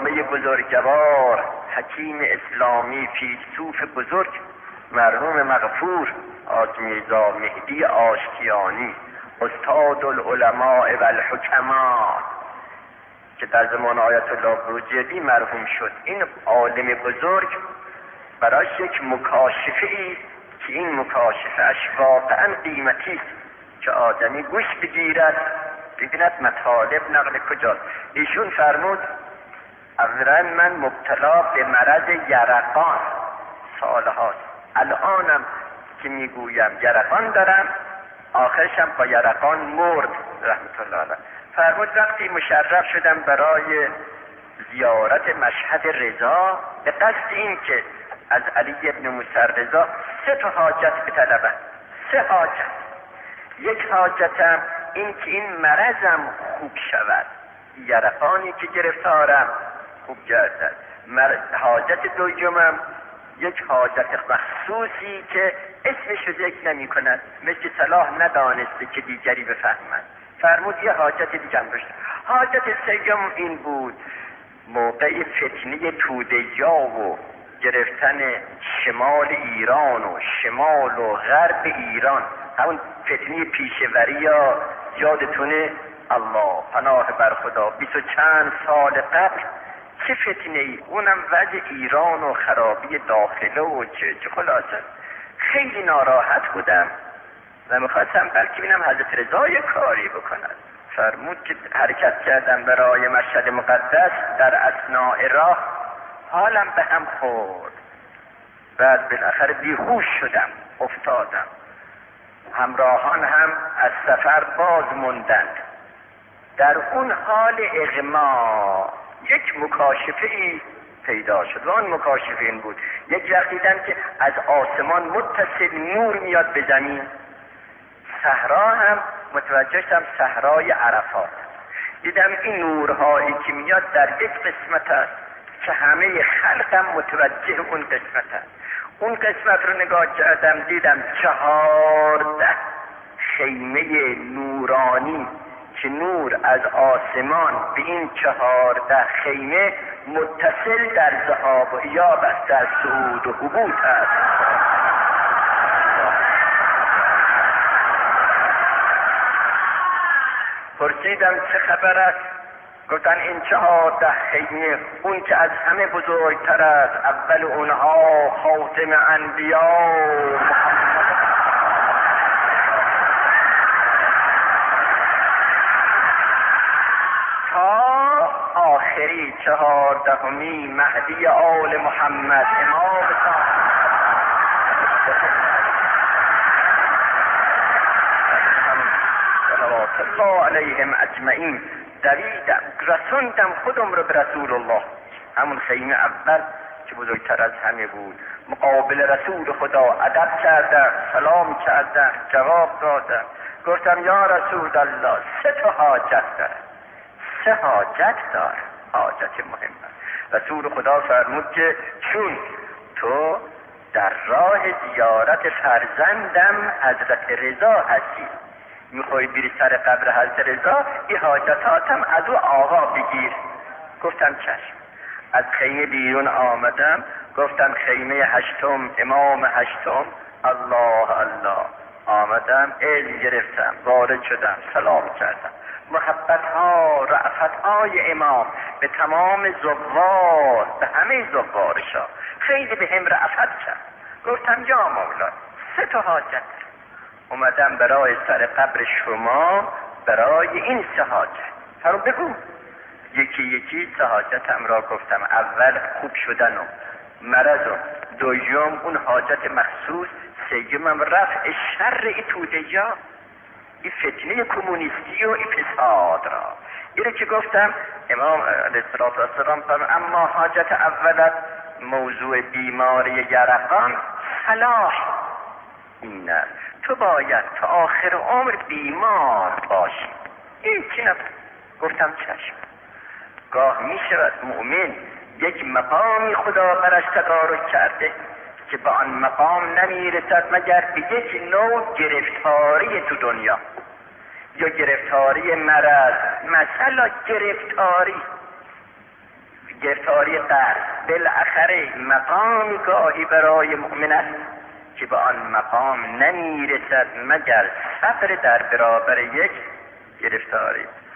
علامه بزرگوار، حکیم اسلامی، فیلسوف بزرگ، مرحوم مغفور حاج میرزا مهدی آشتیانی، استاد العلماء و الحکما که در زمان آیت الله بروجردی مرحوم شد. این عالم بزرگ براش یک مکاشفه ای که این مکاشفه اش واقعا قیمتی است که آدمی گوش بگیرد ببیند مطالب نقل کجاست. ایشون فرمود اولا من مبتلا به مرض یرقان سالهاست، الانم که میگویم یرقان دارم، آخرشم با یرقان مرد رحمت الله علیه. فرمود وقتی مشرف شدم برای زیارت مشهد رضا به قصد این که از علی ابن موسی رضا 3 حاجت بطلبم، 3 حاجت. یک حاجتم این که این مرضم خوب شود، یرقانی که گرفتارم خوب گردد. حاجت دومم یک حاجت مخصوصی که اسمش رو ذکر نمی کند، مثل صلاح ندانسته که دیگری بفهمد. فرمود یه حاجت دیگه هم داشت. حاجت سوم این بود موقع فتنه توده‌یا و گرفتن شمال ایران و شمال و غرب ایران، همون فتنه پیشوری یا یادتونه؟ الله پناه بر خدا 20 و چند سال قبل چه فتنه ای، اونم وضع ایران و خرابی داخله و چه خلاصه خیلی ناراحت بودم و میخواستم بلکه بینم حضرت رضا یک کاری بکند. فرمود که حرکت کردم برای مشهد مقدس، در اثناء راه حالم به هم خورد، بعد بالاخره بیهوش شدم افتادم. همراهان هم از سفر باز موندند. در اون حال اغما یک مکاشفه ای پیدا شد و اون مکاشفه این بود یک وقت دیدم که از آسمان متصل نور میاد به زمین. صحرا هم متوجه شدم صحرای عرفات. دیدم این نورهایی که میاد در یک قسمت است که همه خلقم متوجه اون قسمت است. اون قسمت رو نگاه کردم دیدم 14 خیمه نورانی که نور از آسمان به این 14 خیمه متصل در ذهاب و ایاب است، در صعود و هبوط است. پرسیدم چه خبر است؟ گفتن این 14 خیمه اون که از همه بزرگتر است، اول اونها خاتم انبیا تا آخری 14می مهدی آل محمد امام صلوات الله علیهم اجمعین. دویدم رسوندم خودم رو به رسول الله، همون خیمه اول که بزرگتر از همه بود. مقابل رسول خدا ادب کردم، سلام کردم، جواب دادم. گفتم یا رسول الله 3 حاجت دارم، 3 حاجت دارم، حاجت مهمه. رسول خدا فرمود که چون تو در راه زیارت فرزندم حضرت رضا هستی، میخوای بری سر قبر حضرت رضا، این حاجتاتم از او آقا بگیر. گفتم چشم. از خیمه بیرون آمدم، گفتم خیمه 8 امام 8. الله الله. آمدم علم گرفتم، وارد شدم، سلام کردم. محبت ها رأفت های امام به تمام زوار، به همه زوارشا خیلی به هم رأفت کرد. گفتم یا مولا 3 حاجت اومدم برای سر قبر شما، برای این 3 حاجت. فرو بگو. یکی یکی 3 حاجتم را گفتم. اول خوب شدن و مرض و دوم اون حاجت مخصوص، سومم رفع شر ای توده‌یا، این فتنه کمونیستی و این فساد را. اینه که گفتم امام علیه السلام فرمود اما حاجت اولت موضوع بیماری یرقان صلاح اینه، تو باید تا آخر عمر بیمار باشی. این چی نبود؟ گفتم چشم. گاه می شود مؤمن یک مقامی خدا برش تدارک کرده که به آن مقام نمی رسد مگر به یک نوع گرفتاری تو دنیا، یا گرفتاری مرض، مثلا گرفتاری قرض بالاخره مقامی گاهی برای مؤمن است که به آن مقام نمیرسد مگر صبر در برابر یک گرفتاری.